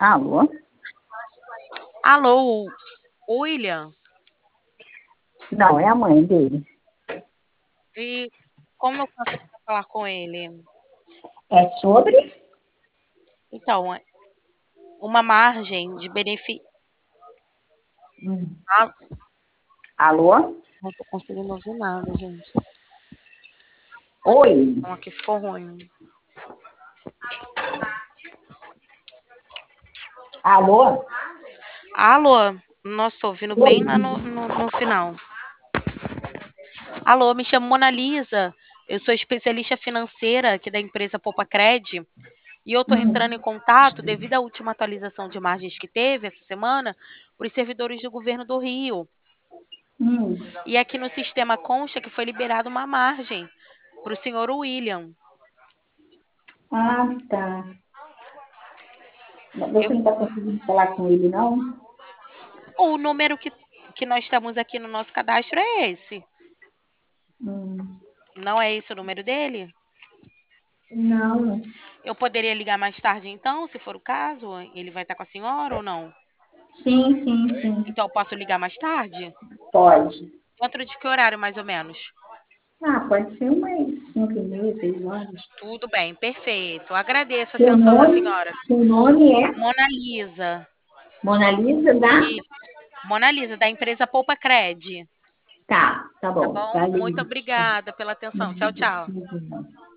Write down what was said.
Alô? Alô, William? Não, é a mãe dele. E como eu faço para falar com ele? É sobre? Então, uma margem de benefício. Hum. Ah, Alô? não tô conseguindo ouvir nada, gente. Oi? Então, aqui ficou ruim. Alô? Alô, nossa, tô ouvindo Oi? bem lá no final. Alô, me chamo Mona Lisa. Eu sou especialista financeira aqui da empresa Poupacred. E eu estou entrando em Hum, contato devido à última atualização de margens que teve essa semana para os servidores do governo do Rio. hum. E aqui no sistema consta que foi liberada uma margem para o senhor William. Ah, tá. Eu- Você não está conseguindo falar com ele, não? o número que nós temos aqui no nosso cadastro é esse. Hum. Não é esse o número dele? Não. Eu poderia ligar mais tarde, então, se for o caso? Ele vai estar com a senhora ou não? Sim, sim, sim. Então, eu posso ligar mais tarde? Pode. Dentro de que horário, mais ou menos? Ah, pode ser umas 5h30, 6 horas. Tudo bem, perfeito. Agradeço a Seu atenção da nome? senhora. Seu nome é Mona Lisa. Mona Lisa da? Isso. Mona Lisa, da empresa Poupa Cred. Tá Tá bom. bom? Muito Valeu. obrigada pela atenção. Tchau, tchau. Nada.